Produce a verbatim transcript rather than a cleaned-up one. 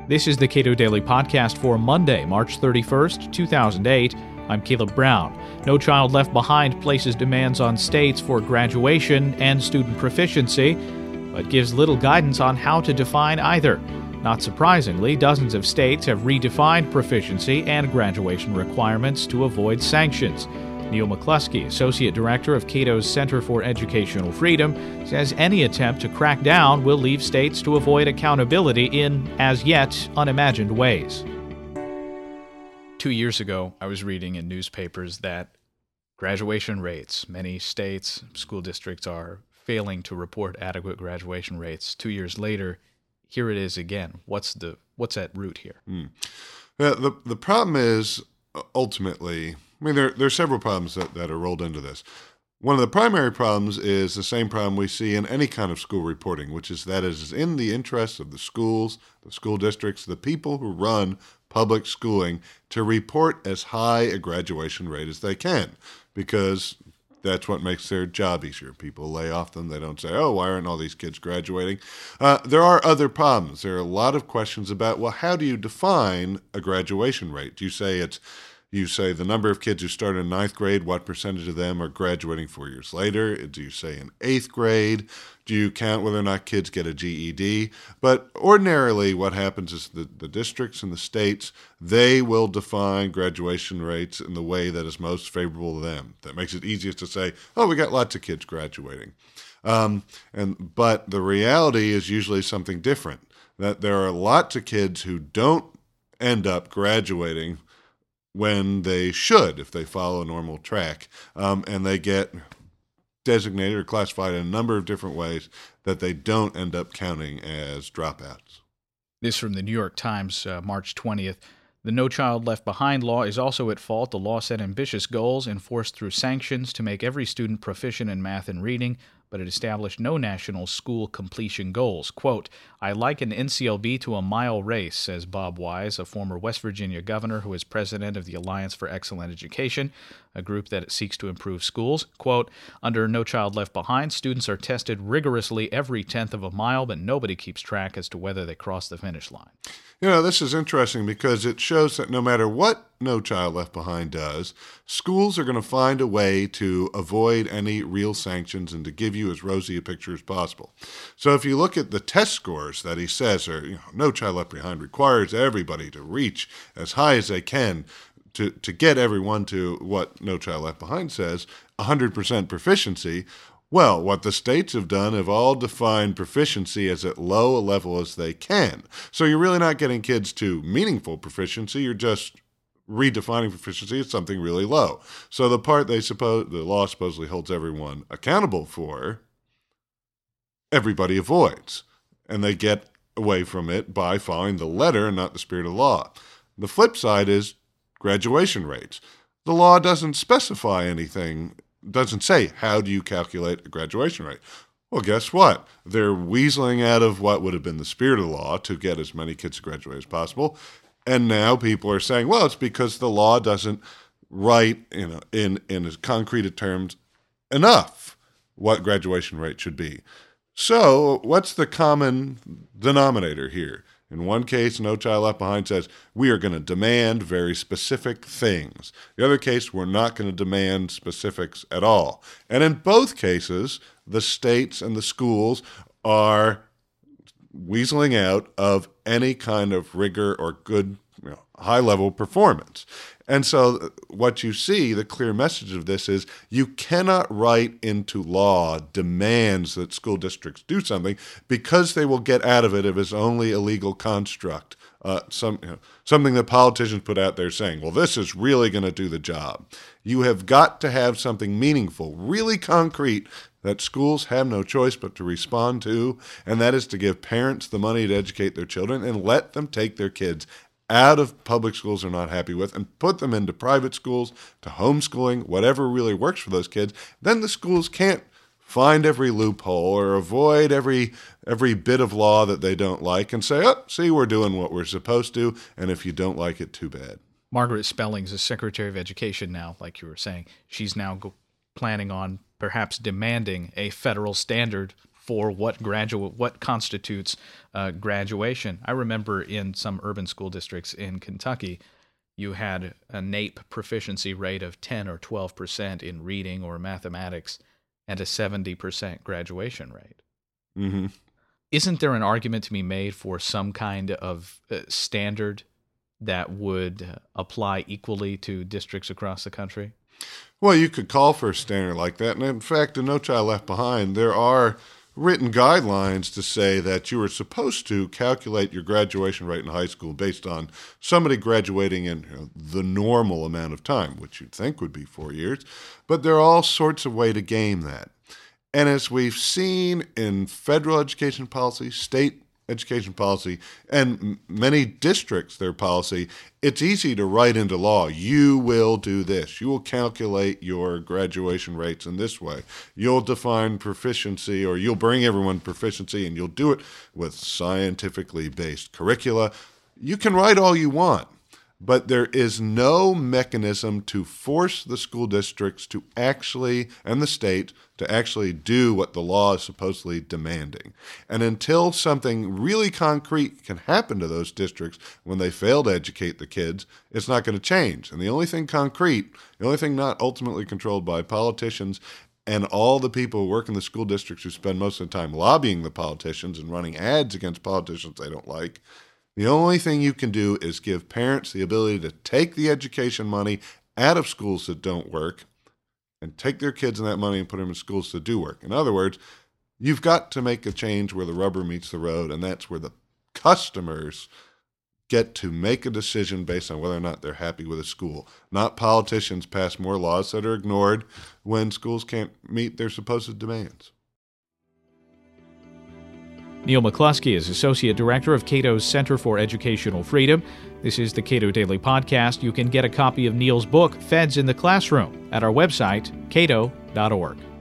This is the Cato Daily Podcast for Monday, March thirty-first, two thousand eight. I'm Caleb Brown. No Child Left Behind places demands on states for graduation and student proficiency, but gives little guidance on how to define either. Not surprisingly, dozens of states have redefined proficiency and graduation requirements to avoid sanctions. Neil McCluskey, Associate Director of Cato's Center for Educational Freedom, says any attempt to crack down will leave states to avoid accountability in, as yet, unimagined ways. Two years ago, I was reading in newspapers that graduation rates, many states, school districts are failing to report adequate graduation rates. Two years later, here it is again. What's the what's at root here? Mm. Uh, the the problem is ultimately, I mean, there there are several problems that, that are rolled into this. One of the primary problems is the same problem we see in any kind of school reporting, which is that it is in the interest of the schools, the school districts, the people who run public schooling to report as high a graduation rate as they can, because that's what makes their job easier. People lay off them. They don't say, oh, why aren't all these kids graduating? Uh, there are other problems. There are a lot of questions about, well, how do you define a graduation rate? Do you say it's You say the number of kids who start in ninth grade, what percentage of them are graduating four years later? Do you say in eighth grade? Do you count whether or not kids get a G E D? But ordinarily what happens is the, the districts and the states, they will define graduation rates in the way that is most favorable to them. That makes it easiest to say, oh, we got lots of kids graduating. Um, and but the reality is usually something different, that there are lots of kids who don't end up graduating when they should, if they follow a normal track, um, and they get designated or classified in a number of different ways that they don't end up counting as dropouts. This from the New York Times, uh, March twentieth. The No Child Left Behind law is also at fault. The law set ambitious goals enforced through sanctions to make every student proficient in math and reading, but it established no national school completion goals. Quote, I liken N C L B to a mile race, says Bob Wise, a former West Virginia governor who is president of the Alliance for Excellent Education, a group that seeks to improve schools. Quote, under No Child Left Behind, students are tested rigorously every tenth of a mile, but nobody keeps track as to whether they cross the finish line. You know, this is interesting because it shows that no matter what No Child Left Behind does, schools are going to find a way to avoid any real sanctions and to give you as rosy a picture as possible. So if you look at the test scores that he says are, you know, No Child Left Behind requires everybody to reach as high as they can to, to get everyone to what No Child Left Behind says, one hundred percent proficiency. Well, what the states have done have all defined proficiency as at low a level as they can. So you're really not getting kids to meaningful proficiency. You're just redefining proficiency as something really low. So the part they suppose the law supposedly holds everyone accountable for, everybody avoids, and they get away from it by following the letter and not the spirit of the law. The flip side is graduation rates. The law doesn't specify anything. Doesn't say, how do you calculate a graduation rate? Well, guess what? They're weaseling out of what would have been the spirit of the law to get as many kids to graduate as possible. And now people are saying, well, it's because the law doesn't write, you know, in, in as concrete terms enough what graduation rate should be. So what's the common denominator here? In one case, No Child Left Behind says, we are going to demand very specific things. The other case, we're not going to demand specifics at all. And in both cases, the states and the schools are weaseling out of any kind of rigor or good, you know, high-level performance. And so what you see, the clear message of this is you cannot write into law demands that school districts do something because they will get out of it if it's only a legal construct, uh, some, you know, something that politicians put out there saying, well, this is really going to do the job. You have got to have something meaningful, really concrete, that schools have no choice but to respond to, and that is to give parents the money to educate their children and let them take their kids out of public schools they're not happy with and put them into private schools, to homeschooling, whatever really works for those kids. Then the schools can't find every loophole or avoid every every bit of law that they don't like and say, oh, see, we're doing what we're supposed to, and if you don't like it, too bad. Margaret Spellings is Secretary of Education now, like you were saying. She's now go- planning on perhaps demanding a federal standard for what graduate what constitutes uh, graduation. I remember in some urban school districts in Kentucky, you had a NAEP proficiency rate of ten or twelve percent in reading or mathematics and a seventy percent graduation rate. Mm-hmm. Isn't there an argument to be made for some kind of uh, standard that would apply equally to districts across the country? Well, you could call for a standard like that. And in fact, in No Child Left Behind, there are written guidelines to say that you are supposed to calculate your graduation rate in high school based on somebody graduating in you know, the normal amount of time, which you'd think would be four years. But there are all sorts of ways to game that. And as we've seen in federal education policy, state education policy, and many districts, their policy, it's easy to write into law, you will do this. You will calculate your graduation rates in this way. You'll define proficiency, or you'll bring everyone proficiency, and you'll do it with scientifically based curricula. You can write all you want, but there is no mechanism to force the school districts to actually, and the state, to actually do what the law is supposedly demanding. And until something really concrete can happen to those districts when they fail to educate the kids, it's not going to change. And the only thing concrete, the only thing not ultimately controlled by politicians and all the people who work in the school districts who spend most of the time lobbying the politicians and running ads against politicians they don't like, the only thing you can do is give parents the ability to take the education money out of schools that don't work and take their kids and that money and put them in schools that do work. In other words, you've got to make a change where the rubber meets the road, and that's where the customers get to make a decision based on whether or not they're happy with a school. Not politicians pass more laws that are ignored when schools can't meet their supposed demands. Neil McCluskey is Associate Director of Cato's Center for Educational Freedom. This is the Cato Daily Podcast. You can get a copy of Neil's book, Feds in the Classroom, at our website, cato dot org.